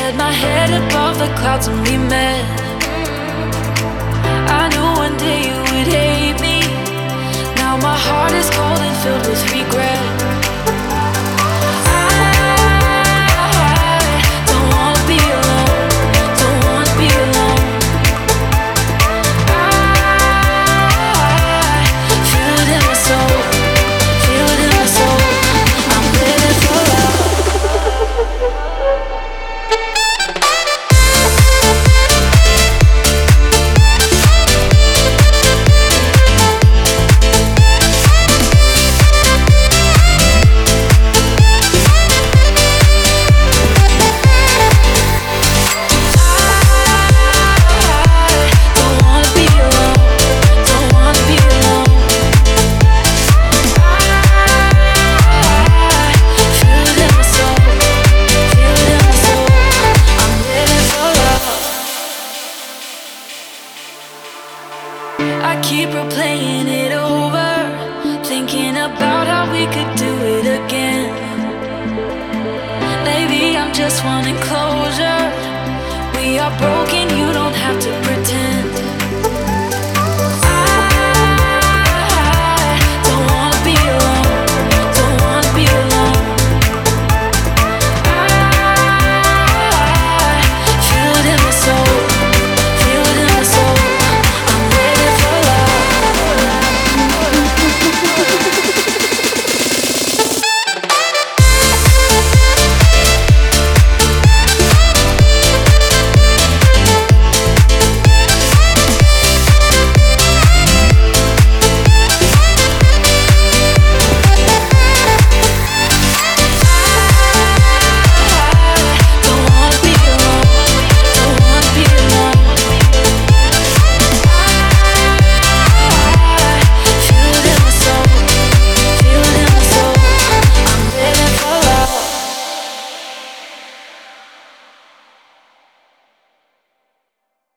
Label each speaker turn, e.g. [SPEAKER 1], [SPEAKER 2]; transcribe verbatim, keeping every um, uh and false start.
[SPEAKER 1] Had my head above the clouds when we met. I knew one day you would hate me. Now my heart is cold and filled with regret. I keep replaying it over, thinking about how we could do it again. Maybe I'm just wanting closure. We are broken, you don't have to